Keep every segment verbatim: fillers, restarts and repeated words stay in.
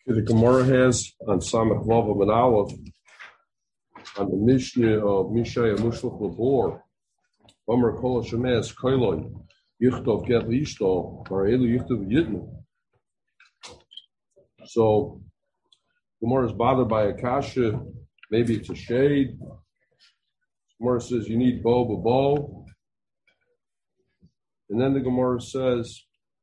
The Gemara has on Samach Vav and Aleph on the Mishnah of Mishay Mushlach Labor, Omer Kol Shemes Koiloi Yichtov Get Lishto Marelu Yichtov Yitnu. So Gemara is bothered by a kasha. Maybe it's a shade. Gemara says you need bow, a bow, and then the Gemara says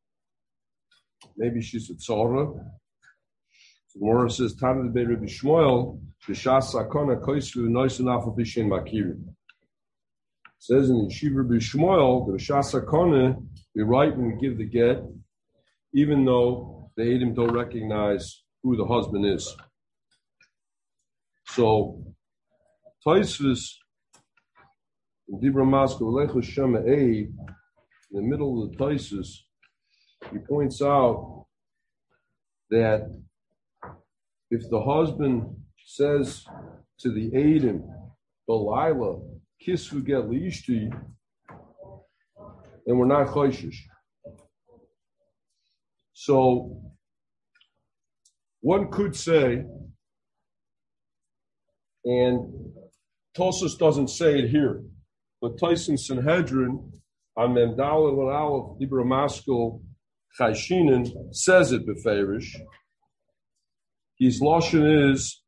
maybe she's a tzara. The Gemara says, "Tana de Rabbi Shmuel, b'shas sakona koisru noisin afal b'shem makiri." Says in the Yeshiva Rabbi Shmuel, the b'shas sakona, we write and we give the get, even though the Eidim don't recognize who the husband is. So, Tosfos in Dibra Maskeh V'lechu Shema Ei, in the middle of the Tosfos, he points out that if the husband says to the Eidim, Belila, Kisvu Get Liishti, and we're not Choishish. So, one could say, and Tosfos doesn't say it here, but Tyson Sanhedrin on Memdal and Aleph Dibra Maskeh Chayshinin says it beferish. His lashon is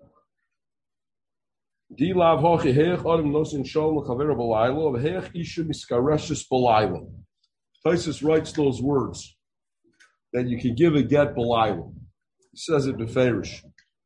Di lav hochi heich adam nosin shalom l'chaver b'layla v'heich isha miskareshes b'layla. Tosfos writes those words that you can give a get b'layla. He says it beferish.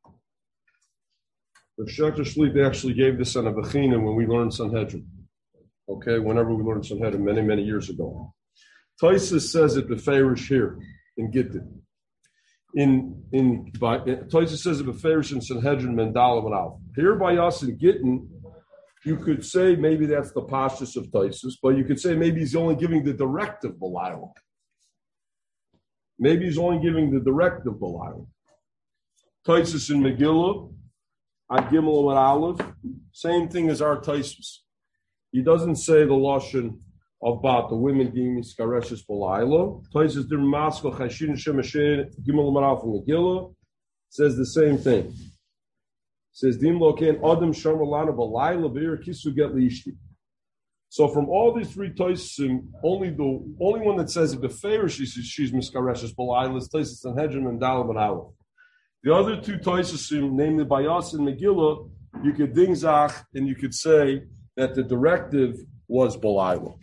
The Shechter Shlit actually gave this on a Bechina when we learned Sanhedrin. Okay, whenever we learned Sanhedrin many, many years ago. Tosfos says it beferish here in Gittin. In in by Tosfos says it beferish in Sanhedrin Mendalim and Alf. Here by us in Gittin, you could say maybe that's the pashtus of Tosfos, but you could say maybe he's only giving the directive Belial. Maybe he's only giving the directive Belial. Tosfos in Megillah, on Gimel and Aleph, same thing as our Tosfos. He doesn't say the lashon about the women being miskareshes b'layla. Tosfos Dibra Maskeh Chayshinin Shemeshin Gimel and Aleph and Megillah says the same thing. Says Dim Loken Adam Shomer Lana b'layla Beir Kisu Get Liishti. So from all these three Tosfos, only the only one that says it beferish she says she's miskareshes b'layla is Tosfos Sanhedrin and Dalam and Aleph. The other two Tosfos, namely Bayas and Megillah, you could ding zach and you could say that the directive was Belial.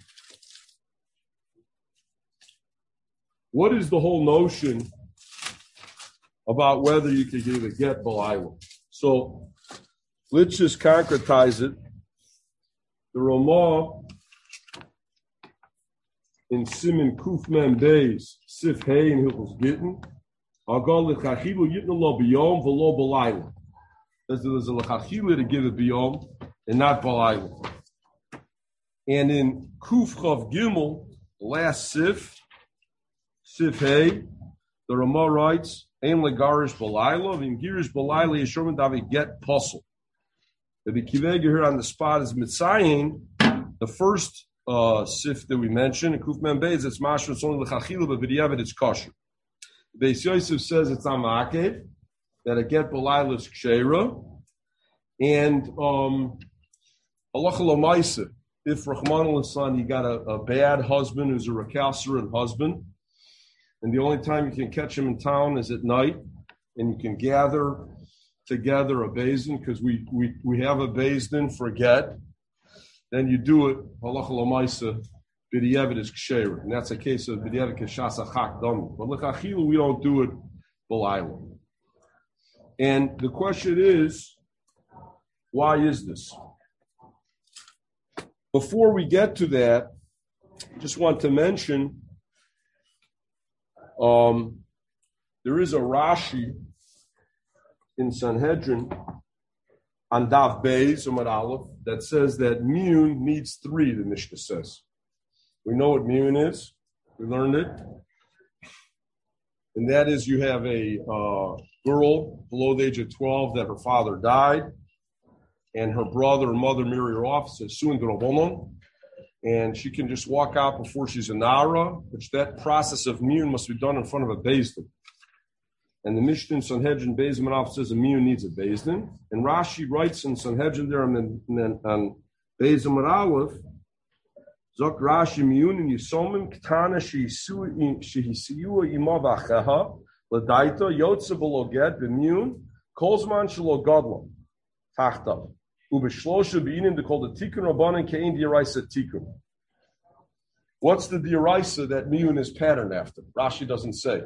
What is the whole notion about whether you could give a get Belial? So let's just concretize it. The Ramah in Siman Kuf Mem Beis Sif Hey in Hilchos Gittin. There's a lechachila to give it biyom and not balayla. And in Kuf Chav Gimel, last sif, sif hey, the Ramah writes, "Ein legarish balayla, v'im girish balayla yeshorman davi get puzzle." The Kivega here on the spot is mitzayin. The first uh, sif that we mentioned in Kuf Mem Beis, it's mashma, it's only lechachila, but v'diavad it's kosher. Beis Yosef says it's amakev, that a get b'layla is kshera, and um, halacha l'maisa, if Rachmana l'tzlan you got a, a bad husband who's a recalcitrant husband, and the only time you can catch him in town is at night, and you can gather together a bezdin because we, we we have a bezdin for get, then you do it halacha l'maisa. B'diavad is ksheira, and that's a case of b'diavad k'shas achak dami. But l'chachilu, we don't do it b'layla. And the question is, why is this? Before we get to that, I just want to mention um, there is a Rashi in Sanhedrin on Daf Beis Amud Aleph that says that miyun needs three. The Mishnah says. We know what miyun is. We learned it. And that is you have a uh, girl below the age of twelve that her father died, and her brother and mother marry her off, says Suin D'Rabbanan, and she can just walk out before she's a Nara, which that process of miyun must be done in front of a Beis Din. And the Mishnah in Sanhedrin Beis Marav says a miyun needs a Beis Din. And Rashi writes in Sanhedrin there on Beis Marav, Zok Rashi miyun and Yisomim Ketana Shehisiyu Ima Vacheha L'daita Yotze B'lo Get B'miyun Kolzman Shelo Godlam Tachtav Ubeshlosha B'inin they call the Tikkun Rabbanan Kein D'Oraisa Tikkun. What's the D'Oraisa that miyun is patterned after? Rashi doesn't say.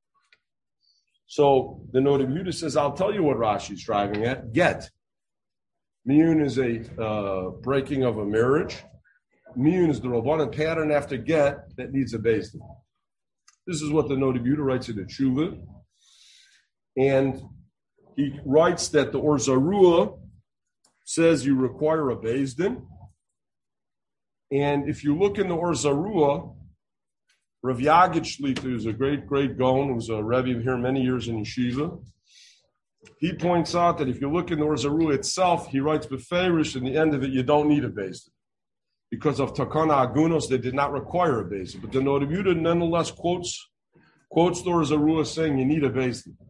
So the Noda B'Yehuda says, I'll tell you what Rashi is driving at. Get. Miyun is a uh, breaking of a marriage. Miyun is the Rabbanan pattern after get that needs a Beis Din. This is what the Noda B'Yehuda writes in the Tshuva. And he writes that the Or Zarua says you require a Beis Din. And if you look in the Or Zarua, Rav Yagid Shlita, who's a great, great Gaon, who was a Rebbe here many years in Yeshiva, he points out that if you look in the Or Zarua itself, he writes Beferish, in the end of it, you don't need a Beis Din. Because of Takana Agunos, they did not require a Beis Din. But the Noda B'Yehuda nonetheless quotes, quotes the Or Zarua saying you need a Beis Din.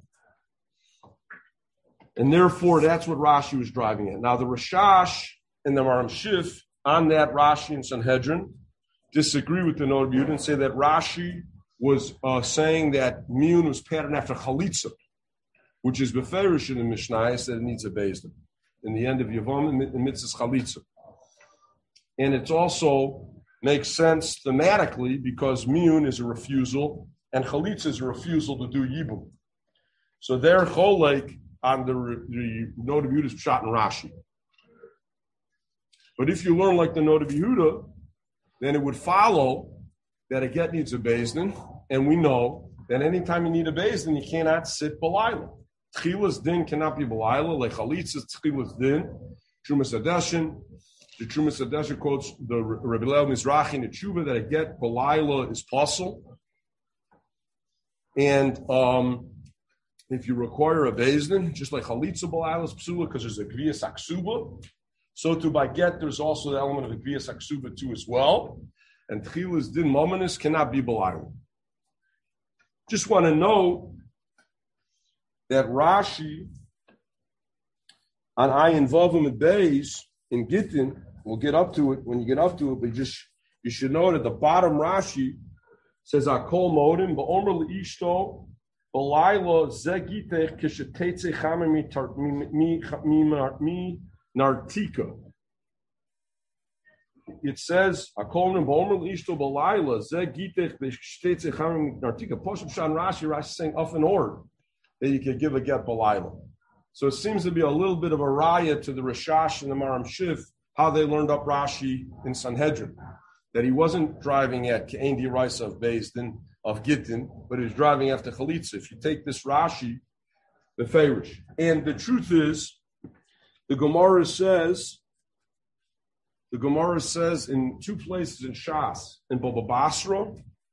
And therefore, that's what Rashi was driving at. Now, the Rashash and the Maram Shif, on that Rashi and Sanhedrin, disagree with the Noda B'Yehuda and say that Rashi was uh, saying that miyun was patterned after chalitza, which is beferish in the Mishnah, that it needs a Beis Din. In the end of Yavam, it mitzvahs chalitza. And it also makes sense thematically because miyun is a refusal and chalitza is a refusal to do yibum. So they're cholek on the, the Noda B'Yehuda's pshat and Rashi. But if you learn like the Noda B'Yehuda, then it would follow that a get needs a Beis Din, and we know that anytime you need a Beis Din, you cannot sit B'layla. Tchilas din cannot be B'layla, like Chalitzas Tchilas din, Trumas Adeshin. The Trumas Adeshin quotes the Rebbe Leil Mizrahi in the Tshuva that a get B'layla is possible. And um, if you require a Beis Din, just like Chalitza B'layla is Psula, because there's a Gviyas Aksuba, so to by get, there's also the element of the Gviyas Aksuba too as well. And Tchilas din mominus cannot be B'layla. Just want to know that Rashi on Ayin Vavim and Beis in Gittin, we'll get up to it when you get up to it, but just you should know that the bottom Rashi says Akol Modim Ba'omer L'Ishto B'layla Zegitech Kishetetze Chamer Mi Nartika. It says, "Akolnim b'omer l'ishto b'layla ze gitech b'shtetze chamim nartika." Poshup Shan Rashi, Rashi saying off an order that you can give a get b'layla. So it seems to be a little bit of a raya to the Rashash and the Maram Shif how they learned up Rashi in Sanhedrin, that he wasn't driving at Kein D'Oraisa of Beis Din of Gittin, but he was driving after Chalitza. If you take this Rashi, the Feirish, and the truth is. The Gemara says, the Gemara says in two places in Shas, in Baba Basra,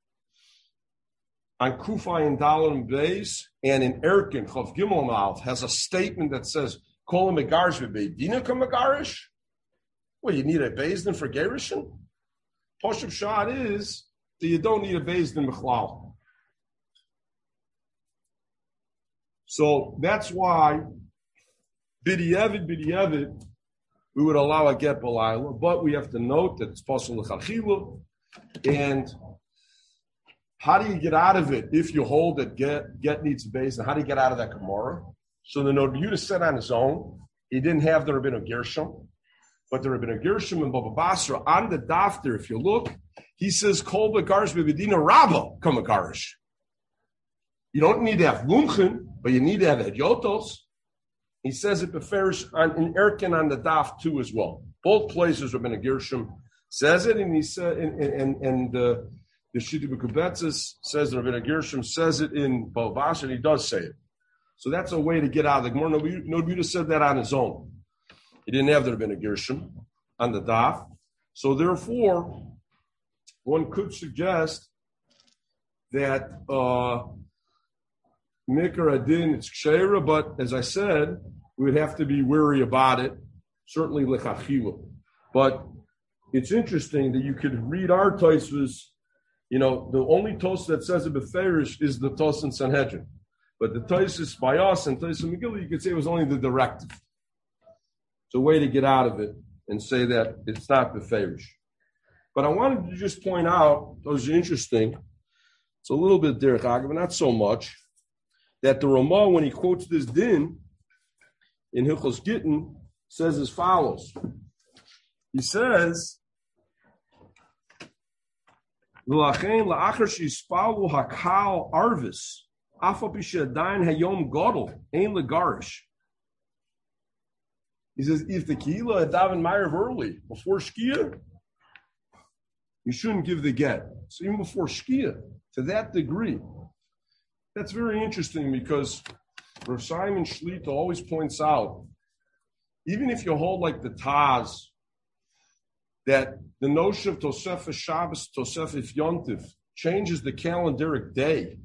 on Kufay and Dalal and Beis, and in Erkin, Chav Gimel Mouth, has a statement that says, Kol Megarish v'Beidina ka Megarish? Well, you need a Beis Din for Gerishin? Poshup Shad is that you don't need a Beis Din Mechlal. So that's why B'di'evid, b'di'evid, we would allow a get b'layla, but we have to note that it's possible l'chachila. And how do you get out of it if you hold that get, get needs a Beis Din? How do you get out of that Gemara? So the Noda B'Yehuda said on his own, he didn't have the Rabbeinu Gershom, but the Rabbeinu Gershom and Baba Basra on the daftar, if you look, he says, Kol b'garish b'bedina rabba come a garish. You don't need to have lumchin, but you need to have hedyotos. He says it beferish on in Erkin on the daf too as well. Both places Rabbeinu Gershom says it, and he said, and and and uh, the Shita B'Kubetzis says that Rabbeinu Gershom says it in Bavash, and he does say it. So that's a way to get out of the Gemara. Noda B'Yehuda said that on his own. He didn't have the Rabbeinu Gershom on the daf. So therefore, one could suggest that uh, Mikra Adin, it's Ksheira, but as I said, we would have to be wary about it, certainly Lechachila. But it's interesting that you could read our Tosfos, you know, the only Tos that says it Beferish is the Tos in Sanhedrin. But the Tosfos by us and Tosfos Megillah, you could say it was only the directive. It's a way to get out of it and say that it's not beferish. But I wanted to just point out, those are interesting. It's a little bit derech agav, but not so much, that the Ramah, when he quotes this din in Hilchos Gittin, says as follows. He says, "V'lachein la'achar she'ispalu hakal arvis, afal pi she'adayin hayom gadol, ein legarish." He says, if the Kehila had davened Ma'ariv early, before Shkia, you shouldn't give the get. So even before Shkia, to that degree. That's very interesting because Rav Simon Shlita always points out, even if you hold like the Taz, that the notion of Tosefes Shabbos, Tosefes Yontif, changes the calendaric day.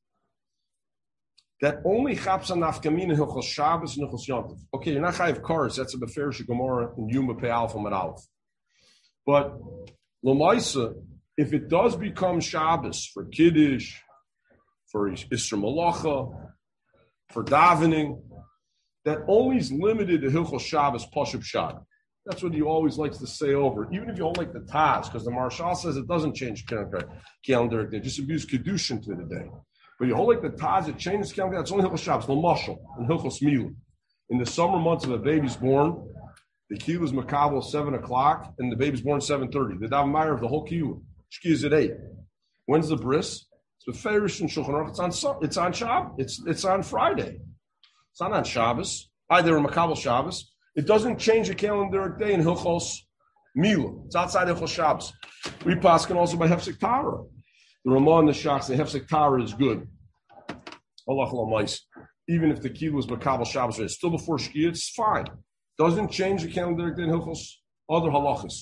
That only Chapsa Nafkamin and Hilchos Shabbos and Hilchos Yontif. Okay, you're not chayiv cars. That's a Beferish Gemara in Yuma Pei Alpha Med Aleph. But L'maisa, if it does become Shabbos for Kiddush, for Isra Malacha, for davening, that only is limited to Hilchos Shabbos Pashub Shad. That's what he always likes to say over. Even if you don't like the Taz, because the Marshal says it doesn't change calendaric day, just abuse Kedushin to the day. But you hold like the Taz, it changes calendar. It's only Hilchos Shabbos, no Mashal, and Hilchos Milah. In the summer months, if a baby's born, the kiyuv is makabel seven o'clock, and the baby's born seven thirty. The daven Ma'ariv of the whole kiyuv. Shkia is at eight. When's the bris? It's beferish and Shulchan Aruch. It's on it's on Shabbos. It's it's on Friday. It's not on Shabbos. Either in makabel Shabbos. It doesn't change the calendaric day in Hilchos Milah. It's outside Hilchos Shabbos. We paskin also by Hefsek Tara. The Ramah and the Shach say Hefsek Tara is good. Allah L'mais. Even if the key was Makabel Shabbos, it's still before Shkia, it's fine. Doesn't change the calendaric day in Hilchos, other halachas.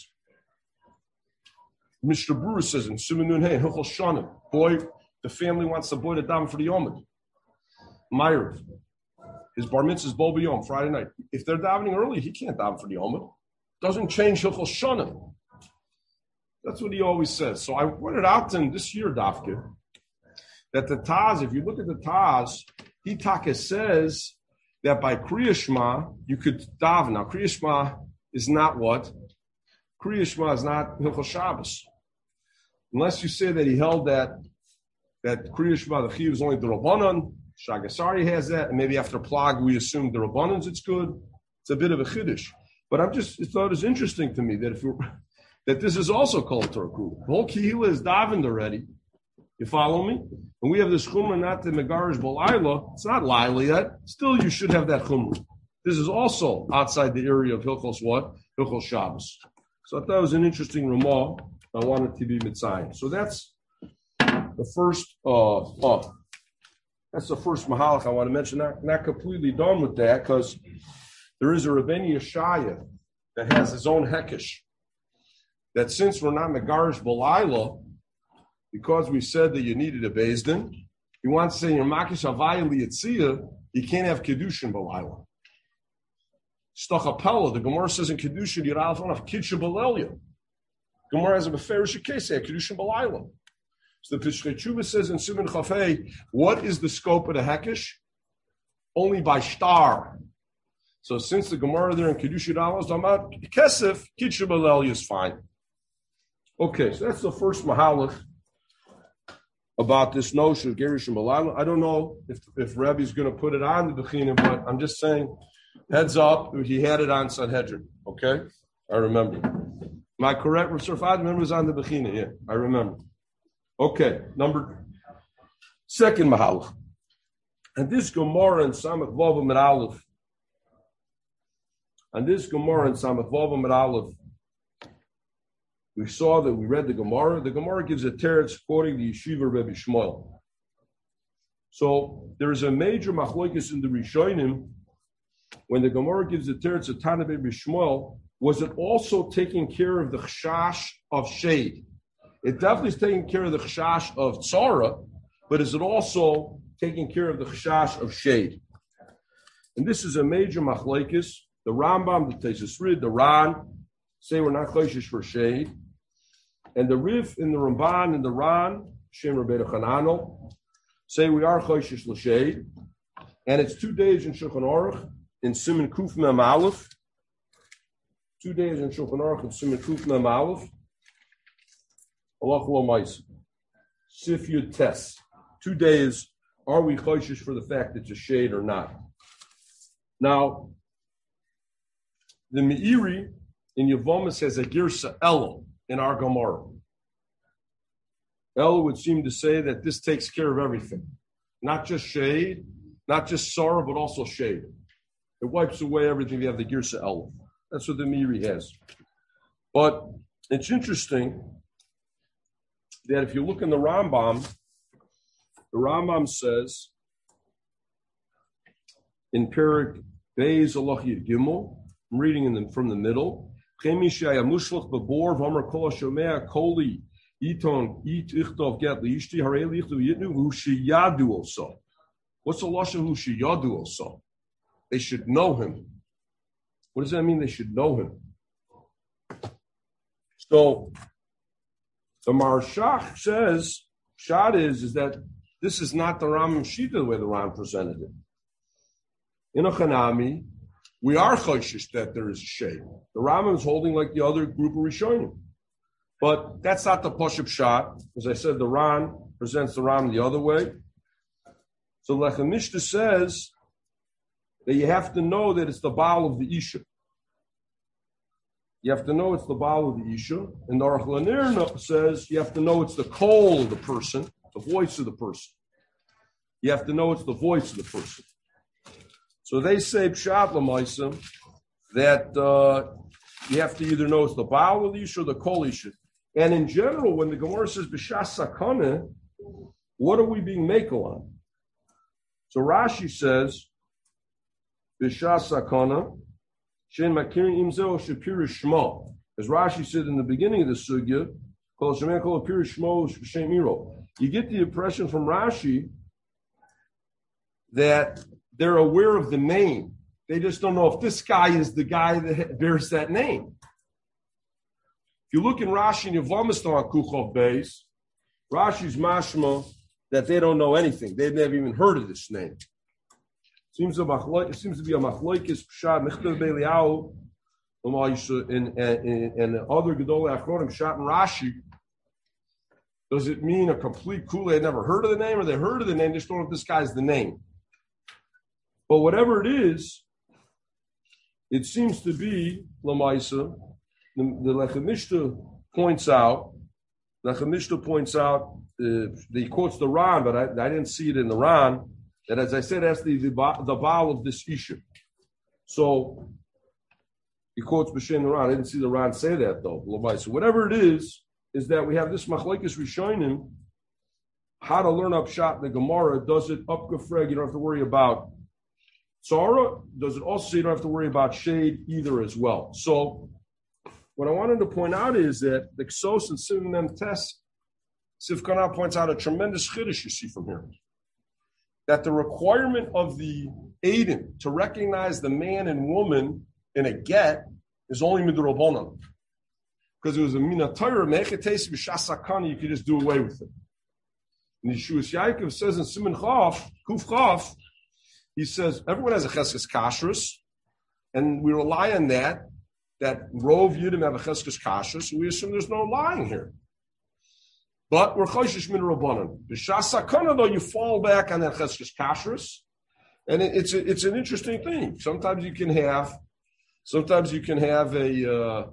Mister Brewer says in Simanun Hey, in Hilchos Shanim, boy, the family wants the boy to daven for the Yomid. Ma'ariv. His bar mitzvah is Bo B'Yom, Friday night. If they're davening early, he can't daven for the Yomid. Doesn't change Hilchos Shanim. That's what he always says. So I pointed out to him this year, Dafke, that the Taz, if you look at the Taz, he taka says that by Kriya Shema, you could daven. Now, Kriya Shema is not what? Kriya Shema is not Hilchos Shabbos. Unless you say that he held that that Kriya Shema, the Chiyuv is only the Rabbanon, Shagasari has that, and maybe after Plag we assume the Rabbanons it's good. It's a bit of a Chiddush. But I'm just, I thought it was interesting to me that if you that this is also called Torah Kula. The whole Kehila is davened already. You follow me? And we have this chumrah, not the Megarish B'Laila. It's not Laila yet. Still, you should have that chumrah. This is also outside the area of Hilchos what? Hilchos Shabbos. So I thought it was an interesting Ramah. I wanted to be Mitzayim. So that's the first, uh, uh, that's the first Mahalach I want to mention. Not, not completely done with that, because there is a Rebbeinu Yeshaya that has his own Hekesh. That since we're not Megarish B'Laila, because we said that you needed a Beis Din, he wants to say, you're Makish Havaya Liyitzia, you can't have Kedushin B'Laila. Stachapella, the Gemara says in Kedushin, you're out of Kidsha B'Lelia. Gemara has a Beferish case, Kedushin B'Laila. So the Pesach Tshuva says in Siman Chafei, what is the scope of the Hekesh? Only by star. So since the Gemara there in Kedushin B'Laila is talking about Kesef, Kidsha B'Lelia is fine. Okay, so that's the first Mahalach about this notion of Gerish and B'Laila. I don't know if if Rebbe's going to put it on the Bechina, but I'm just saying, heads up, he had it on Sanhedrin. Okay, I remember. Am I correct, Rav Surfad? Remember it was on the Bechina. Yeah, I remember. Okay, number second Mahalach, and this Gemara in Samach Vav Amud Aleph, and this Gemara in Samach Vav Amud Aleph. We saw that we read the Gemara. The Gemara gives a teretz quoting the Yeshiva Rebbe Shmuel. So there is a major machlokes in the Rishonim when the Gemara gives a teretz of Tana Rebbe Shmuel. Was it also taking care of the chashash of shade? It definitely is taking care of the chashash of tzara, but is it also taking care of the chashash of shade? And this is a major machlokes. The Rambam, the Tosfos Rid, the Ran say we're not chayshish for shade. And the Rif in the Ramban and the Ran, Shem Rabbeinu Chananel, say we are Choishish L'Shed, and it's two days in Shulchan Aruch, in Siman Kuf Mem Aleph, two days in Shulchan Aruch, in Siman Kuf Mem Aleph, Halach Lo Ma'aseh, Sif Yud Tes, two days, are we Choishish for the fact it's a shade or not? Now, the Meiri in Yevomis has a Girsa Elo in our Gemara. Elo would seem to say that this takes care of everything. Not just shade, not just sorrow, but also shade. It wipes away everything. You have the Girsa Elo. That's what the Meiri has. But it's interesting that if you look in the Rambam, the Rambam says in Perik Beis Halach Yud Gimel, I'm reading in the, from the middle. What's the lashon hu sheyadu also? They should know him. What does that mean? They should know him. So the Marshach says, Shad is is that this is not the Rambam Shita the way the Ram presented it. In a Chanami, we are choishish that there is a shade. The Rambam is holding like the other group of Rishonim. But that's not the Pashup Shot. As I said, the Ran presents the Ram the other way. So Lechem Mishnah says that you have to know that it's the Baal of the Isha. You have to know it's the Baal of the Isha. And the Aruch LaNer says you have to know it's the Kol of the person, the voice of the person. You have to know it's the voice of the person. So they say Pshat L'Maisa that uh, you have to either know it's the Baal of the Isha or the Kol Isha. And in general, when the Gemara says B'shas Sakana, what are we being makel on? So Rashi says B'shas Sakana Shein Makirin Imzeo Shapir Shmo. As Rashi said in the beginning of the sugya, Kol Shemen Kol Apir Shmo Shem Miro. You get the impression from Rashi that they're aware of the name. They just don't know if this guy is the guy that bears that name. If you look in Rashi and Yevomis on Kuchov Beis, Rashi's mashma that they don't know anything. They've never even heard of this name. It seems, a machlo- it seems to be a machlokes pshat Mechtav Belial and and other Gedolei Achronim Pshat and Rashi. Does it mean a complete kula? They never heard of the name, or they heard of the name, they just don't know if this guy's the name. But whatever it is, it seems to be Lamaisa. The, the Lechem Mishnah points out, Lechem Mishnah points out, uh, he quotes the Ran, but I, I didn't see it in the Ran, that as I said, that's the, the, the Baal of this issue. So he quotes B'Shem the Ran. I didn't see the Ran say that though, Lamaisa. Whatever it is, is that we have this Machlekes Rishonim, how to learn up shot in the Gemara. Does it up Gefreg? You don't have to worry about Tzara. Does it also say you don't have to worry about shade either as well? So what I wanted to point out is that the Ksos and Siman Mem Tes, Sivkana points out a tremendous chiddush you see from here. That the requirement of the Aiden to recognize the man and woman in a get is only midrabanan. Because it was a mina Torah, mechetes b'shasakana, you could just do away with it. And Yeshuas Yaakov says in Siman Chaf, Kuf Chaf, he says everyone has a cheskes kashrus, and we rely on that. That rov yudim have a cheskes kashrus, and we assume there's no lying here. But we're choshesh min rabbanan. B'shasakana, though, you fall back on that cheskes kashrus, and it, it's a, it's an interesting thing. Sometimes you can have, sometimes you can have a. Uh,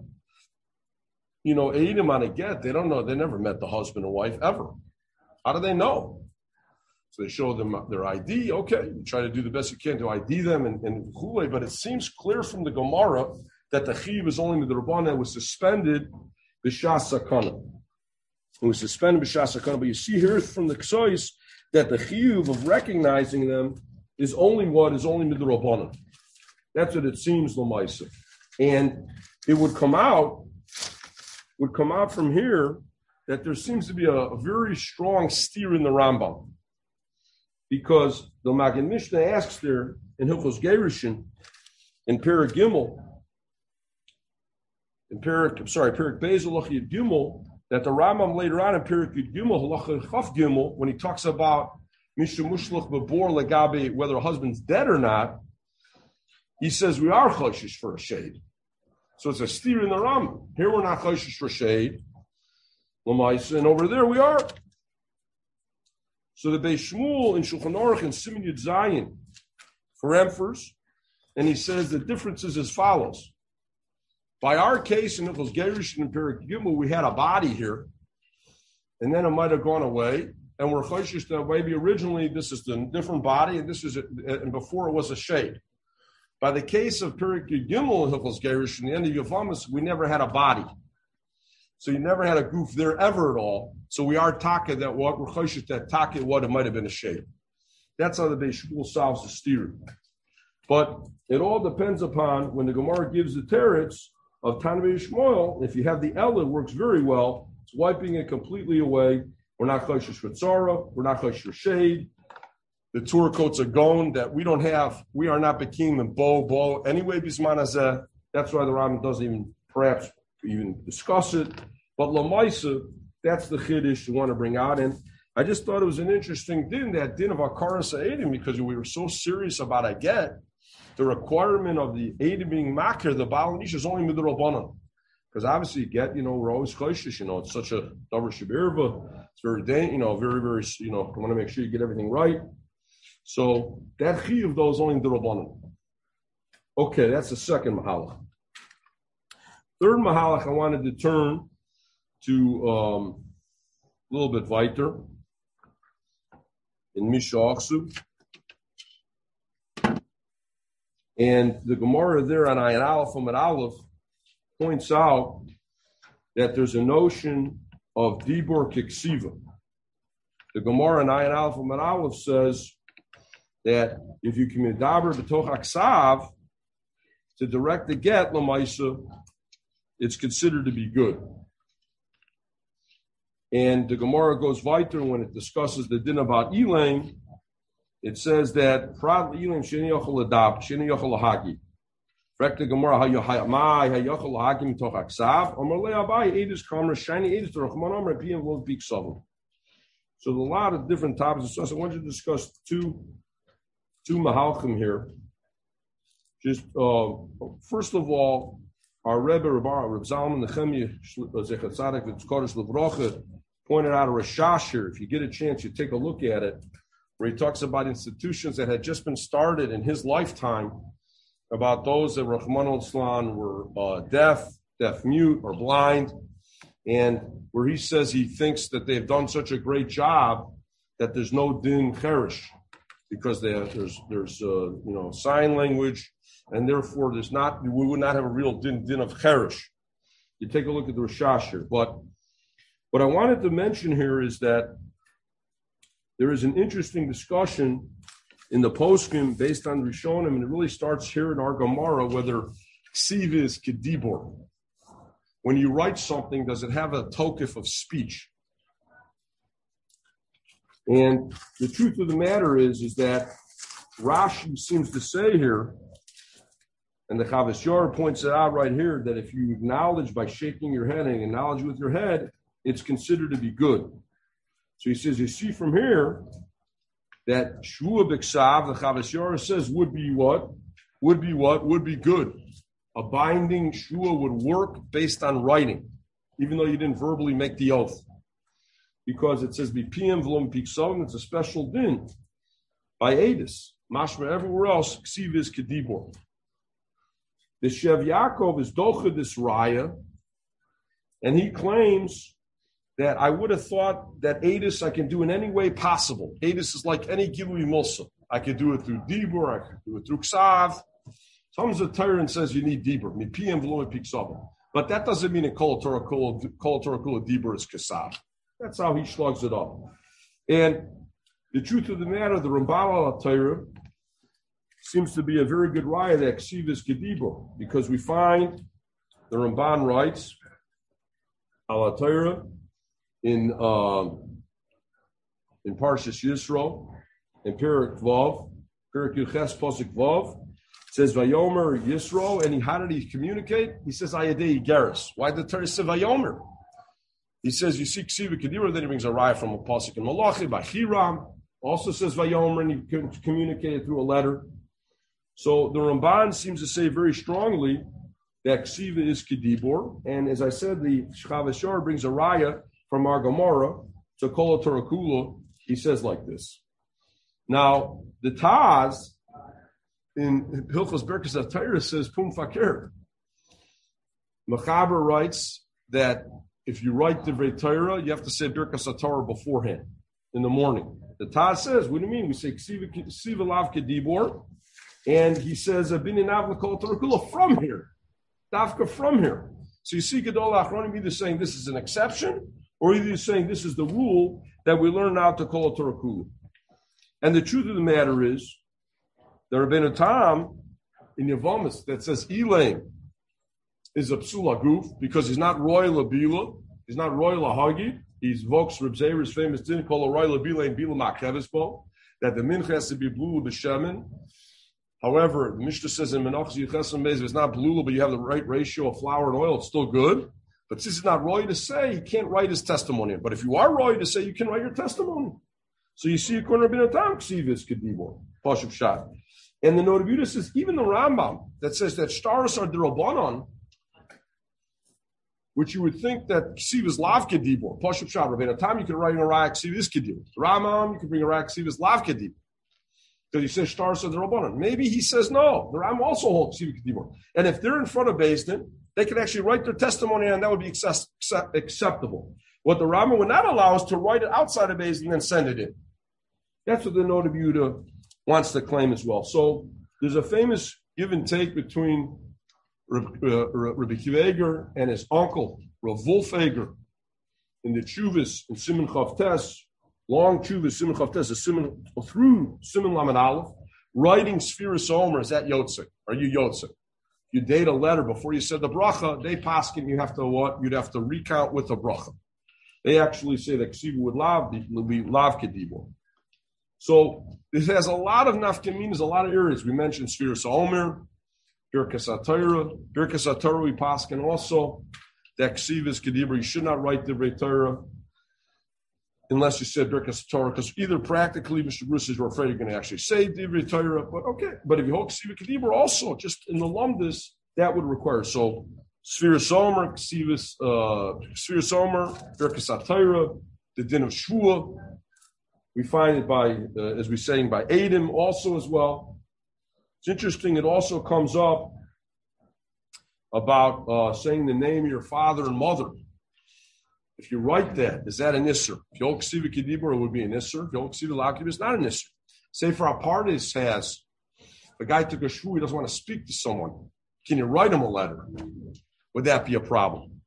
You know, Eidim on a get, they don't know, they never met the husband and wife ever. How do they know? So they show them their I D. Okay, you try to do the best you can to I D them and, and Chule, but it seems clear from the Gemara that the Chiv is only the Rabban that was suspended B'Shas Sakana. It was suspended B'Shas Sakana, but you see here from the Ksois that the Chiv of recognizing them is only what is only the Rabbanan. That's what it seems, Lamaisa. And it would come out would come out from here that there seems to be a, a very strong steer in the Rambam. Because the Magen Mishnah asks there in Hilchos Gerushin, in Perik Gimel, in Perik, I'm sorry, Perik Beis Halach Yud Gimel, that the Rambam later on in Perik Yud Gimel, Halach Chaf Gimel, when he talks about Misha Mushluch Babor Legabe, whether a husband's dead or not, he says we are choshish for a shade. So it's a steer in the Ram. Here we're not choshish for shade. And over there we are. So the Beis Shmuel in Shulchan Aruch and Siman Yud Zayin for emphors, and he says the difference is as follows. By our case, in Nicholas Gerish and Perek Gimel, we had a body here, and then it might have gone away, and we're choshish that maybe originally this is the different body, and this is, a, and before it was a shade. By the case of Perek Gimel and Nicholas Gerish, in the end of Yavamas, we never had a body. So you never had a goof there ever at all. So we are taka that what we're choshish that taka what it might have been a shade. That's how the Beis Shmuel solves the steer. But it all depends upon when the Gemara gives the teretz of Tana Beis Shmuel. If you have the Ella, it works very well. It's wiping it completely away. We're not choshish for tzara. We're not choshish for shade. The Torah coats are gone that we don't have. We are not bekim and bo bo anyway. Bisman hazeh. That's why the Rambam doesn't even perhaps even discuss it. But lamaisa, that's the chiddush you want to bring out. And I just thought it was an interesting din, that din of akaras ha'edim, because we were so serious about a get. The requirement of the edim being makir, the Baal Nish, is only midrabanan. Because obviously, get, you know, we're always choshish, you know, it's such a davar shebirva. It's very, you know, very, very, you know, I want to make sure you get everything right. So that chiyuv, though, is only midrabanan. Okay, that's the second mahalach. Third mahalach, I wanted to turn to um, a little bit weiter in Misha Aksu. And the Gemara there on Ayin Aleph and Aleph points out that there's a notion of Dibur Kiksiva. The Gemara on Ayin Aleph and Aleph says that if you can medaber b'toch aksav to direct the get l'maisa, it's considered to be good. And the Gemara goes weiter when it discusses the din about Elaim. It says that Prad Elaim sheni yochel adab, sheni yochel lahagi. Frek the Gemara hayamai hayochel lahagi mitoch aksav. Amar le'abai edus kamer shiny edus to Rachman Amar piyam v'lo bik savim. So there's a lot of different topics. So I want you to discuss two two mahalchim here. Just uh, first of all, our Rebbe, Reb Zalman Nechemia Zecher Tzadik V'Kodesh L'Vrocha, pointed out a Rashash here. If you get a chance, you take a look at it, where he talks about institutions that had just been started in his lifetime, about those that Rahman al-Islam were uh, deaf, deaf mute, or blind, and where he says he thinks that they've done such a great job that there's no din cherish, because they have, there's there's uh, you know sign language. And therefore, there's not we would not have a real din din of cherish. You take a look at the Rashash here. But what I wanted to mention here is that there is an interesting discussion in the poskim based on Rishonim, and it really starts here in our Gemara, whether ksiv is kedibor. When you write something, does it have a tokef of speech? And the truth of the matter is, is that Rashi seems to say here, and the Chavis Yor points it out right here, that if you acknowledge by shaking your head and acknowledge with your head, it's considered to be good. So he says, you see from here that Shua B'Ksav, the Chavis Yor says, would be what? Would be what? Would be good. A binding Shua would work based on writing, even though you didn't verbally make the oath. Because it says, B'Piyam V'lom Piksavim, it's a special din. By Adis, Mashma, everywhere else, Ksiv is Kedibor. The Shev Yaakov is Docha this Raya, and he claims that I would have thought that Adis I can do in any way possible. Adis is like any Gilui Mulsa. I could do it through Dibur, I could do it through Ksav. Comes the Torah says you need Dibur, Mipiyam V'lo Piksavim. But that doesn't mean in Kol Torah Kol Torah Kol Dibur is Ksav. That's how he slugs it up. And the truth of the matter, the Rambam al Torah seems to be a very good raya that Ksiv is Kedibur, because we find the Ramban writes al Torah in um, in Parshas Yisro in Perek Vav, Perek Yuches Posik Vav, says Vayomer Yisro, and he, how did he communicate? He says Ayadei Geras. Why did the Torah say Vayomer? He says you see Ksiv Kedibur, then he brings a raya from a Posik in Malachi by Hiram. Also says Vayomer, and he communicated through a letter. So the Ramban seems to say very strongly that Ksiva is Kedibor. And as I said, the Chavos Yair brings a raya from our Gemara to Kol Torah Kula. He says like this. Now, the Taz in Hilchos Birkas HaTorah says Pum Fakir. Mechaber writes that if you write the Divrei Torah, you have to say Birkas HaTorah beforehand in the morning. The Taz says, what do you mean? We say Ksiva Lav Kedibor. And he says, Abininav L'Kol Torah Kula from here. Dafka from here. So you see Gedol Achronim either saying this is an exception, or either saying this is the rule that we learn now to Kol Torah Kula. And the truth of the matter is, there have been a time in Yavamis that says Elaim is a psula goof because he's not royal abila, he's not royal ahagi. He's Vox Reb Zeir's famous din called a royal abila and bila makevisbo, that the mincha has to be blue b'shemen. However, the Mishnah says in Menachos Yechesem Beis, if it's not blue, but you have the right ratio of flour and oil, it's still good. But since it's not royal to say, he can't write his testimony. But if you are royal to say, you can write your testimony. So you see, according to Rabbeinu Tam, Ksivis Kedibor, Pashup Shad. And the Noda B'Yehuda says, even the Rambam that says that stars are derabanan, which you would think that Ksivis Lav Kedibor, Pashup Shad, Rabbeinu Tam, you can write in a Raya Ksivis Kedibor. Rambam, you can bring a Raya Ksivis Lav Kedibor. Because he says stars are derabanan. Maybe he says no. The Rambam also holds Ksivis Kedibor. And if they're in front of Beis Din, they could actually write their testimony and that would be accept, accept, acceptable. What the Rambam would not allow is to write it outside of Beis Din and then send it in. That's what the Noda B'Yehuda wants to claim as well. So there's a famous give and take between Rabbi Akiva Eiger and his uncle, Rav Wolf Eiger, in the Chuvas in Siman Chav Tes, long Chuvas, Siman Chav Tes, Siman, through Siman Lamed Aleph, writing Sfiras Omer is at Yotzei. Are you Yotzei? You date a letter before you said the bracha, they paskin, you have to what? You'd have to recount with the bracha. They actually say that Ksiva would lav, would be lav kedibor. So this has a lot of nafkaminas, a lot of areas. We mentioned Sfiras Omer, Birkas HaTorah, Birkas HaTorah we paskin also that Ksiva is kedibor. You should not write the Divrei Torah unless you said Birkas HaTorah, because either practically, Mister Bruce is you're afraid you're going to actually say Divrei Torah, but okay. But if you hold Ksiva kedibor also, just in the lumdus, that would require. So Sfiras Omer, Ksiva, uh, Sfiras Omer, Birkas HaTorah, the din of Shua. We find it by, uh, as we're saying, by Adam also as well. It's interesting, it also comes up about uh, saying the name of your father and mother. If you write that, is that an Isser? If you hold Ksiva Kedibor, it would be an Isser. If you hold Ksiva Lav Kedibor, it's not an Isser. Say for Apartis has, the guy took a shvu, he doesn't want to speak to someone. Can you write him a letter? Would that be a problem?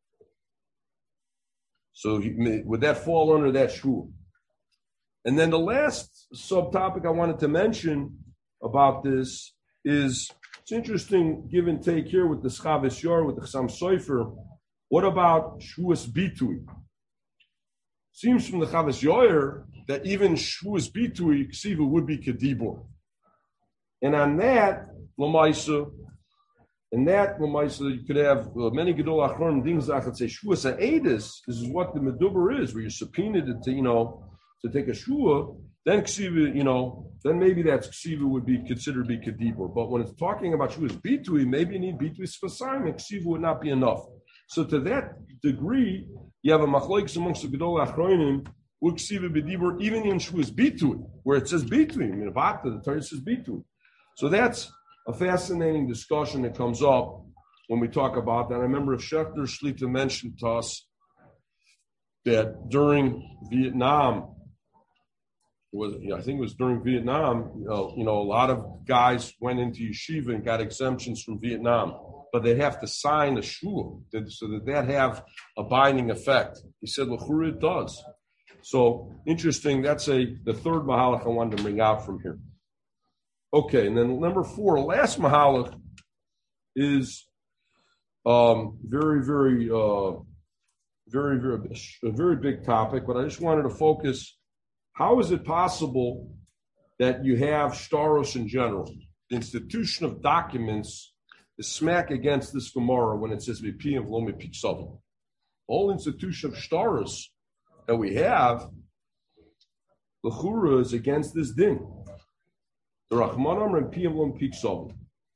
So he, would that fall under that shvu? And then the last subtopic I wanted to mention about this is, it's interesting give and take here with the Chavos Yair, with the Chassam Sofer. What about Shvuas Bitui? Seems from the Chavos Yair that even Shvuas Bitui, Ksiva would be Kedibor. And on that, Lamaisa, and that, Lamaisa, you could have uh, many Gedol Achronim things that could say Shvuas Ha'edis, this is what the Meduber is, where you're subpoenaed to, you know, to take a shua, then ksiva, you know, then maybe that ksiva would be considered to be kedibor. But when it's talking about shuas bitui, maybe you need bitui sfasayim, and ksiva would not be enough. So to that degree, you have a machlokes amongst the gedol achronim with ksiva bedibor, even in shuas bitui, where it says bitui. I mean, about the Torah says bitui. So that's a fascinating discussion that comes up when we talk about that. I remember Shechter Shlita mentioned to us that during Vietnam. Was, you know, I think it was during Vietnam, you know, you know, a lot of guys went into yeshiva and got exemptions from Vietnam, but they have to sign a shul so that that have a binding effect. He said, l'chura it does. So interesting. That's a the third mahalach I wanted to bring out from here. Okay, and then number four, last mahalach is um, very, very, uh, very, very, a very big topic, but I just wanted to focus. How is it possible that you have shtaros in general? The institution of documents is smack against this Gemara when it says v'pi and v'lo mipi ksavim. The whole institution of shtaros that we have L'chura is against this din. The Rachmanam and Piyam Piksov.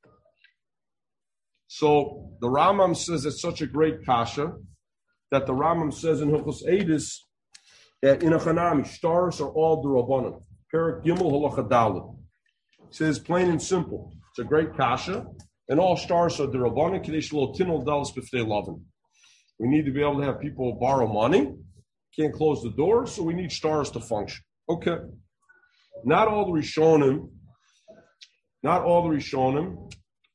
So the Rambam says it's such a great kasha that the Rambam says in Hilchos Eidus that in a Chanami, stars are all the Rabbanim. Perak Gimel Halacha Dalet. He says plain and simple. It's a great kasha, and all stars are the Rabbanim. Kadesh Lo Tinol Dalas B'ftei Lavin. We need to be able to have people borrow money. Can't close the door, so we need stars to function. Okay. Not all the Rishonim, not all the Rishonim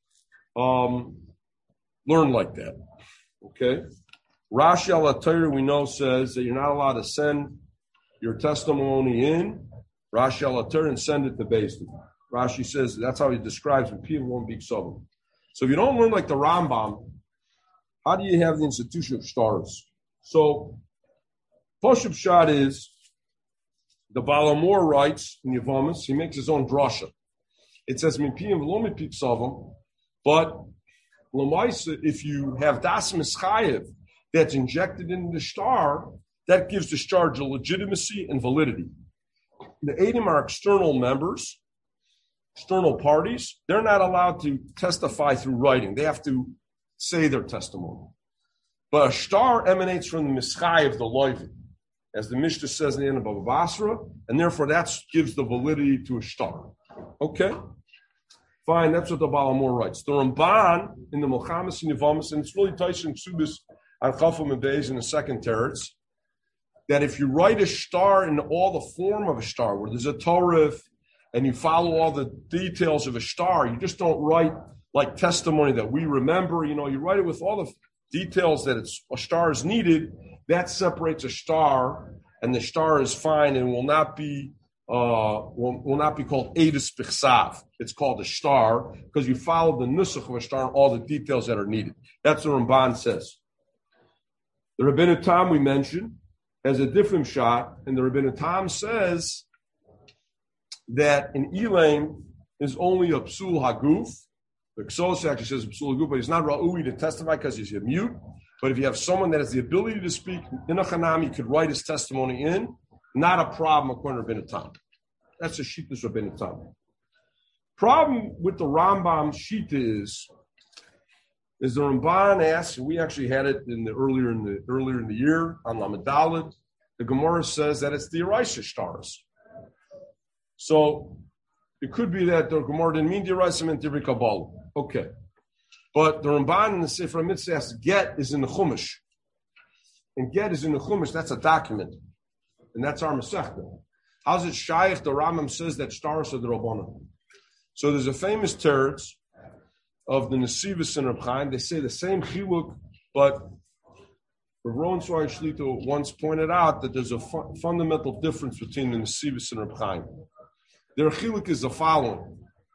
um, learn like that. Okay. Rashi al Torah, we know, says that you're not allowed to send your testimony in Rashi al Torah and send it to Beis Din. Rashi says that's how he describes when people won't be ksavim. So if you don't learn like the Rambam, how do you have the institution of stars? So Poshup Shad is the Baal HaMor writes in Yavamis, he makes his own drasha. It says Mipiyim v'lo mipik savim, but Lamaisa, if you have Das Mischayev that's injected into the star, that gives the star legitimacy and validity. The Eidim are external members, external parties. They're not allowed to testify through writing. They have to say their testimony. But a star emanates from the Mischayev, the Loivi, as the Mishnah says in the end of Baba Basra, and therefore that gives the validity to a star. Okay? Fine, that's what the Baal HaMor writes. The Ramban in the Milchamas and Yavamis, and it's really Taish and Ksubis on Chafam and Beis in the second teretz, that if you write a star in all the form of a star, where there's a Torah, and you follow all the details of a star, you just don't write like testimony that we remember, you know, you write it with all the details that it's, a star is needed, that separates a star, and the star is fine and will not be Uh, will, will not be called Eidus B'chsav. It's called a star because you follow the nusach of a star and all the details that are needed. That's what Ramban says. The Rabbeinu Tam we mentioned has a different shot, and the Rabbeinu Tam says that an Elaim is only a psul haguf. The Ksos actually says a psul haguf, but he's not ra'ui to testify because he's a mute. But if you have someone that has the ability to speak in a chanami, could write his testimony in. Not a problem according to Rabbeinu Tam. That's a shita of Rabbeinu Tam. Problem with the Rambam shita is, is the Ramban asks, and we actually had it in the earlier in the earlier in the year on Lamed Daled. The Gemara says that it's the Eraisa stars. So it could be that the Gemara didn't mean the Eraisa, meant the Kabbalah. Okay, but the Ramban in the Sefer HaMitzvah says get is in the Chumash, and get is in the Chumash. That's a document. And that's our Masechta. How's it shaykh? The Rambam says that stars are the Rabbanim. So there's a famous teretz of the Nesivos and Reb Chaim. They say the same chiluk, but Rav Ron Tzvi Shlita once pointed out that there's a fu- fundamental difference between the Nesivos and Reb Chaim. Their chiluk is the following: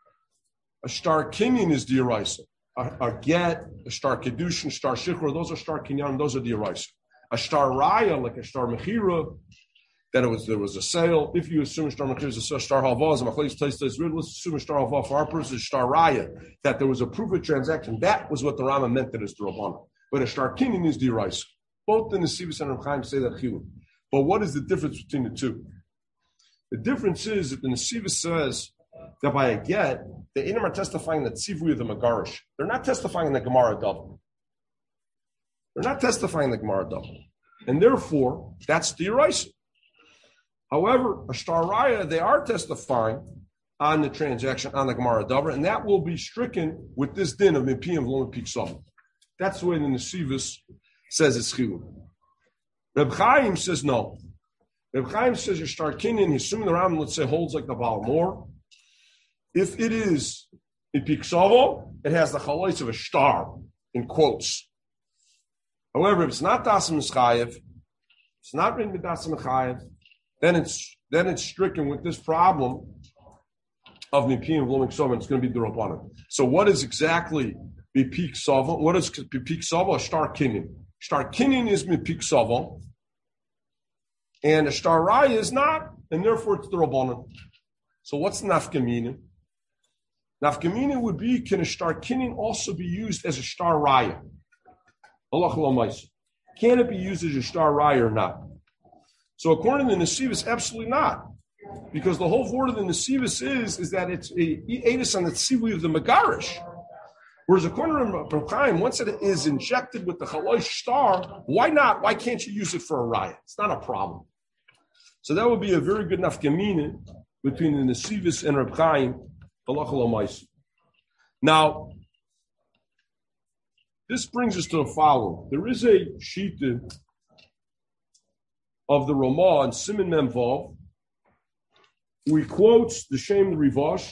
a star kinyan is the Eraisa. A, a get, a star kedushin, star shikra, those are star kinyan, those are the Eraisa. A star raya, like a star mechira, that it was there was a sale. If you assume star mechira is a star halva, as machlekes taste is real. Let's assume a star halva for our purpose is star raya, that there was a proof of transaction. That was what the Rama meant that is the Rabbanan. But a star kinyan is the Eraisa. Both the Nesivos and Reb Chaim say that chiluk. But what is the difference between the two? The difference is that the Nesivos says that by a get, the Eidim are testifying that tzivui of the Megarish. They're not testifying the Gemara Davar. They're not testifying the Gemara Davar. And therefore, that's the Eraisa. However, a star raya, they are testifying on the transaction on the Gemara Davar, and that will be stricken with this din of Mipiyim V'lo Mipik Savim. That's the way the Nesivos says it's chiluk. Reb Chaim says no. Reb Chaim says your star kinyan, assuming the Rambam, let's say, holds like the Baal HaMor. If it is Mipik Savim, it has the chalais of a star, in quotes. However, if it's not Dasim Mischayev, it's not written with Dasim Mischayev, then it's then it's stricken with this problem of Mipiyim V'lo Mipik Savim. It's going to be the Rabbanan. So what is exactly Mipik Savim? What is Mipik Savim? A star kinyan. Star kinyan is Mipik Savim, and a star raya is not, and therefore it's the Rabbanan. So what's nafkamina? Nafkamina would be, can a star kinyan also be used as a star raya? Allah Chalamayis. Can it be used as a star raya or not? So according to the Nesivos, absolutely not. Because the whole word of the Nesivus is, is that it's a Eidus on the Tzivui of the Megarish. Whereas according to Reb Chaim, once it is injected with the Chalosh star, why not? Why can't you use it for a riot? It's not a problem. So that would be a very good nafkamina between the Nesivus and Reb Chaim. Now, this brings us to the following. There is a shita of the Ramah and Siman Mem Vav, who he quotes the Shem Rivosh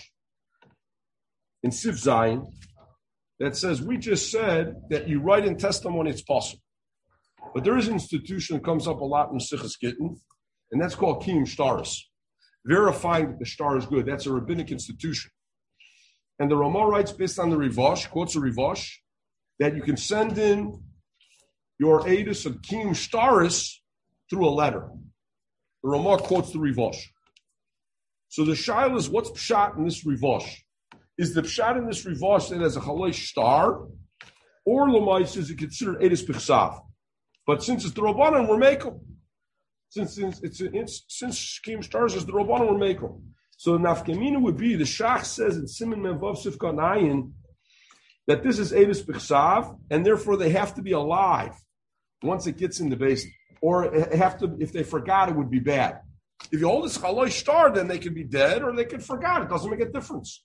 in Sif Zayin, that says, we just said that you write in testimony it's possible. But there is an institution that comes up a lot in Sichas Gittin, and that's called Kiyum Shtaris, verifying that the star is good. That's a rabbinic institution. And the Ramah writes, based on the Rivosh, quotes a Rivosh, that you can send in your Eidus of Kiyum Shtaris through a letter. The Ramah quotes the Rivosh. So the shaila is, what's pshat in this Rivosh? Is the pshat in this Rivosh that as a chalesh star, or l'mais is it considered Eidus B'chsav? But since it's the Rabbanan, we're makel. Since, since it's, it's since Kiyum Shtaris is the Rabbanan, we're makel. So nafkamina would be, the Shach says in Siman Mem Vav Sifka Nayin, that this is Eidus B'chsav, and therefore they have to be alive once it gets in the basement. Or have to, if they forgot, it would be bad. If you hold this chalosh star, then they could be dead or they could forgot. It doesn't make a difference.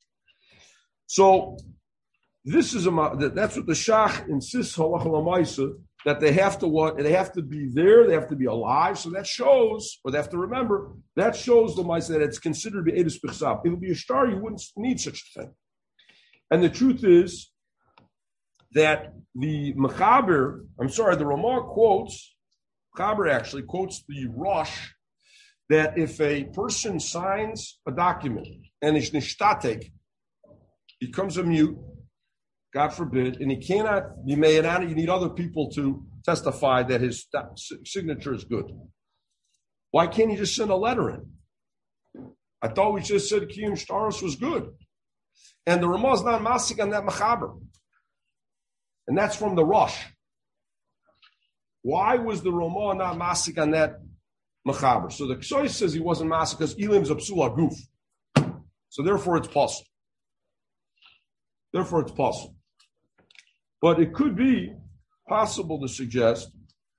So this is a that's what the Shach insists halacha l'maisa, that they have to what they have to be there, they have to be alive. So that shows, or they have to remember, that shows the maisa that it's considered to be Eidus B'chsav. It would be a star, you wouldn't need such a thing. And the truth is that the Mechaber, I'm sorry, the Ramah quotes, Mechaber actually quotes the Rosh, that if a person signs a document and is nishtatek, becomes a mute, God forbid, and he cannot be made out, you need other people to testify that his signature is good. Why can't he just send a letter in? I thought we just said Kiyum Shtaris was good. And the Ramah is not masik on that Mechaber. And that's from the Rosh. Why was the Ramah not masik on that Mechaber? So the Ksoy says he wasn't masik because Elim's a psula goof. So therefore it's possible. Therefore it's possible. But it could be possible to suggest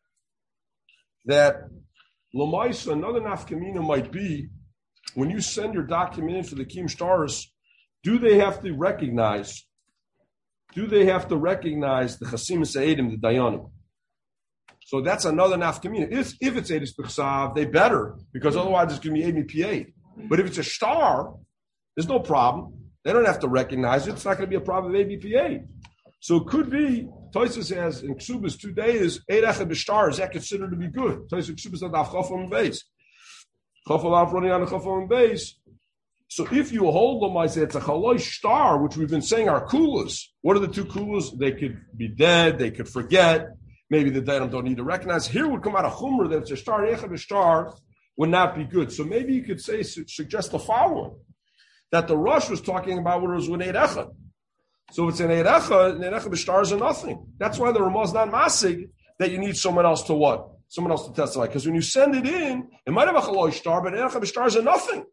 that Lamaisa, another nafkamina might be, when you send your document in for the Kiyum Shtaris, do they have to recognize, do they have to recognize the Chasimus Eidim, the Dayanim? So that's another nafkamina. If, if it's Eidus B'chsav, they better, because otherwise it's going to be A B P A. But if it's a star, there's no problem. They don't have to recognize it. It's not going to be a problem with A B P A. So it could be, Toysus has in Ksubas two days, Eid Echad B'Shtar, is that considered to be good? Toysus Ksubas had Chafal and base. Chafal running on the Chafal and base. So if you hold them, I say it's a Chalosh star, which we've been saying are kulas. What are the two kulas? They could be dead, they could forget. Maybe the Dayanim don't need to recognize. Here would come out a Chumrah that it's a star, Echad B'Shtar would not be good. So maybe you could say, suggest the following, that the Rosh was talking about what it was with Eid Echad. So it's an Eid Echad, and Eid Echad B'Shtar are nothing. That's why the Ramah is not masig, that you need someone else to what? Someone else to testify. Because when you send it in, it might have a Chalosh star, but Eid Echad B'Shtar are nothing.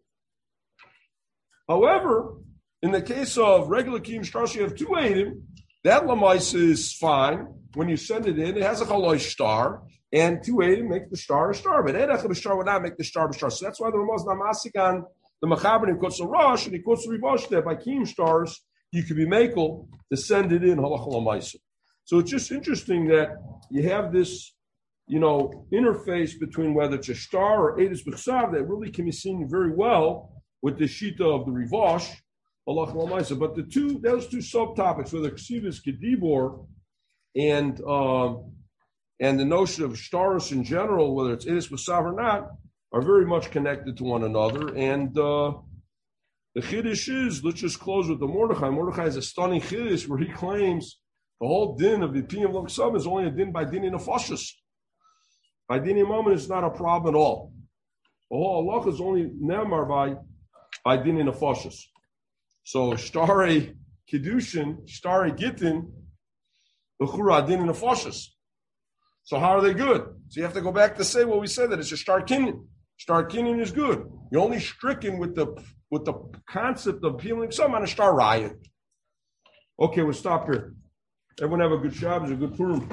However, in the case of regular Kiyum Shtaris, you have two Eidim. That Lamais is fine. When you send it in, it has a Chalosh star, and two Eidim make the star a star. But Eid Echad B'Shtar would not make the star B'Shtar. So that's why the Ramah is not masig on the Mechaber, and quotes the Rosh, and he quotes the Rivosh that by Kiyum Shtaris, you could be makel to send it in halachah l'maisa. So it's just interesting that you have this, you know, interface between whether it's a star or Eidus B'chsav that really can be seen very well with the shita of the Rivosh, halachah l'maisa. But the two, those two subtopics, whether Ksivas Kedibor and um, and the notion of stars in general, whether it's Eidus B'chsav or not, are very much connected to one another. And uh, the Chiddush is, let's just close with the Mordechai. Mordechai is a stunning Chiddush where he claims the whole din of the Piyam L'Ksam is only a din by din in Nefashos. By din Imam is not a problem at all. The whole Allah is only Nemar by, by din in Nefashos. So, Shtare Kiddushin, Shtare Gittin, the Chura din in Nefashos. So how are they good? So you have to go back to say what we said, that it's a Shtar Kinyan. Star kinyan is good. You're only stricken with the with the concept of peeling some on a star riot. Okay, we'll stop here. Everyone have a good Shabbos, a good Purim.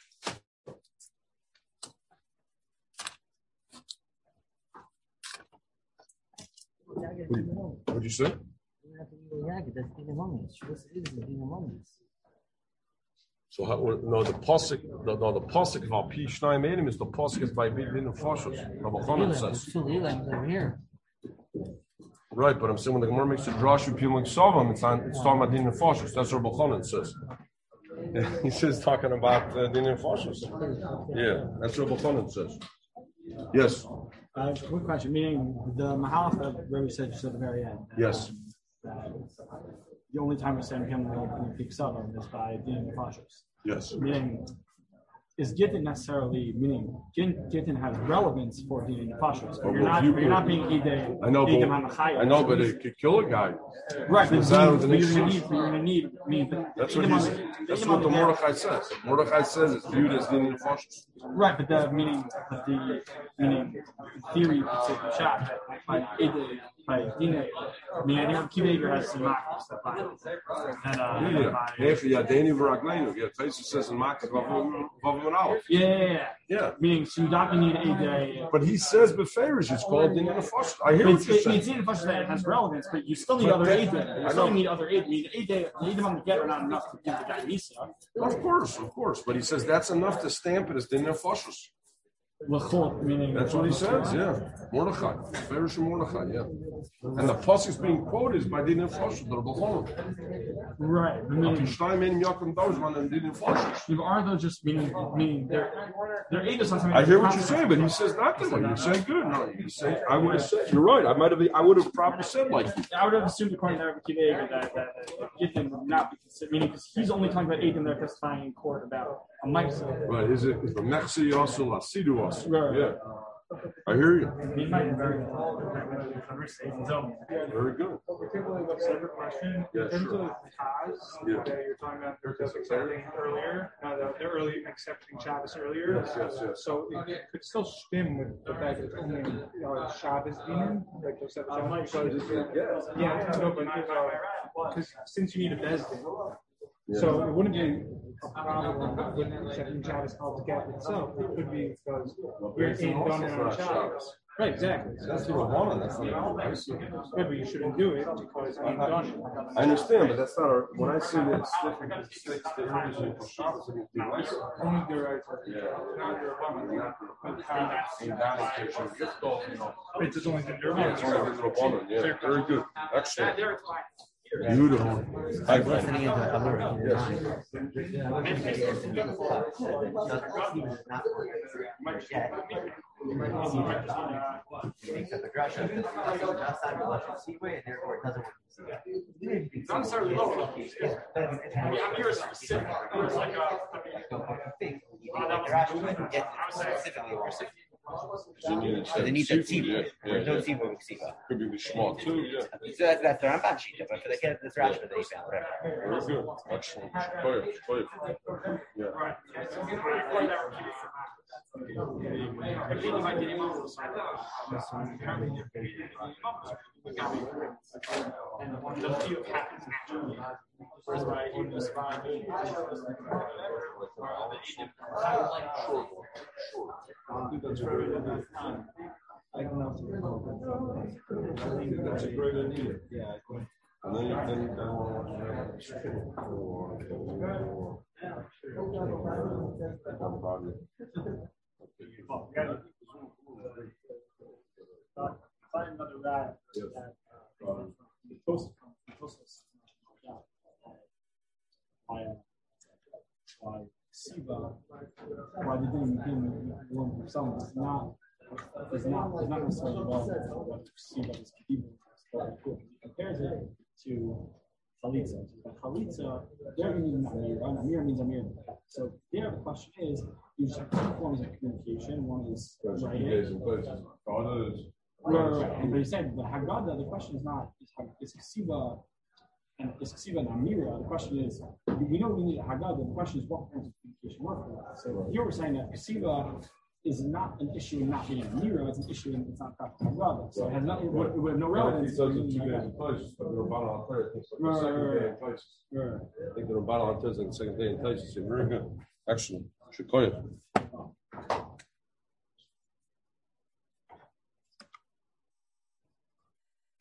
What did you say? So how, no, the pasuk, no, no, the pasuk of Al Pi Shnayim Edim is the pasuk is by Bidin and Foshos. Rabbi Chanan says. Right, but I'm saying when the Gemara makes a drash with Piling Savam, it's on, it's talking about Din and Foshos. That's what Rabbi Chanan says. Yeah, he says talking about uh, Din and Foshos. Yeah, that's what Rabbi Chanan says. Yes. Uh, quick question, meaning the Mahalach that Rabbi said just at the very end. Yes. Uh, the only time we send him in the Savam is by Din and Foshos. Yes. Meaning, is Gittin necessarily, meaning Gittin has relevance for Din and Foshos, but you're not, you, you're not being Idei. I know, but, I know, but it could kill a guy. Right, but you're going to need, you're going to need, mean, that's what, he's, that's what the Mordechai says. Mordechai says it's viewed as Din and Foshos. Right, but the meaning, but the meaning, in theory, you could say the shot by Idei, by Dinei. I mean, I think Kiveger has some markers that by and uh, yeah, for Yadeni V'Ragleinu. Yeah, Taisa says in Makkah, Vavam and Aleph. Yeah, yeah, yeah. Yeah. Meaning, so you don't need Idei. But he says Beferish, it's called Din and Foshos. I hear what you're saying. It's Din and Foshos that has relevance, but you still need but other Idei. You still need other Idei. I mean, Idei, the Idei on the get are not enough to give the guy Nisa. Of course, of course. But he says that's enough to stamp it as Din and Foshos. Meaning that's what he says, yeah. Mordechai, Ferish and Mordechai, yeah. And the pasuk is being quoted is by Din and Foshos, the Rebbe. Right. Meaning, are those just meaning meaning they're they're eight or something? I hear what you're saying, but he says not that way. You say good. No, you say I would have said you're right. I might have I would have probably said like I would have assumed according to Rabbi Kiveger that that Gittin would not be considered, meaning because he's only talking about eight and they're testifying in court about a mice. Right, is it is the Mechsi also Lasidu also? Right. Yeah. I hear you. He might be very Very good. Separate question. Yeah, in terms sure. of Taz Yeah. that you're talking about, the accepting earlier, uh, the, the early accepting Shabbos earlier. Yes, yes, yes. So it could still stem with the fact that it's only uh, Shabbos demon, like you said, because yeah, no, but because since you need a Bezdin. Yeah. So it wouldn't be a problem with accepting Shabbos altogether itself. It could be because you're in done on Shabbos. Right, exactly. That's what I want. That's not a Good, but you shouldn't do it because it's done. I understand, but that's not our. When I say that it's different, it's six to usually for Shabbos, it means less. Only the right. It's just only the It's only the Rabbanan, yeah. Very good. Excellent. Beautiful. Hi, Glenn. Yes. Not necessarily lower. I mean, I'm here specific. There's like a. So they need that tzibur. Yeah, There's no yeah. tzibur with ksiva. Could be Lishma too, yeah. So that's, that's the Ramban shita, but for the kid, that's Rashba that he found, whatever. Very good. Excellent. Toyev, toyev. Yeah. I think that's very good. I think that's a great idea. Yeah. And then you then you can Find another guy. Post, post, yeah. Why, why Siva? Why the thing in one for some is not is not is not necessarily relevant to what Siva is keeping. He compares it to Chalitza. But Chalitza, they're meaning Amir, and Amir means Amir. So their question is, you just have two forms of communication. One is writing. Right, right, right. And but he said the Haggadah, the question is not is, is Ksiva and is Ksiva and Amira. The question is, we know we need a Haggadah. The question is what forms of communication work for that. So here we're saying that Ksiva is not an issue in not being a Nero, it's an issue in it's not proper brother. So it has nothing, it would, it would have no relevance. He says it's two days in Toshis, but the Rabbanan Alter thinks like the second day in Toshis. I think the Rabbanan Alter is like the second day in Toshis. Very good. Excellent. Shikoyach.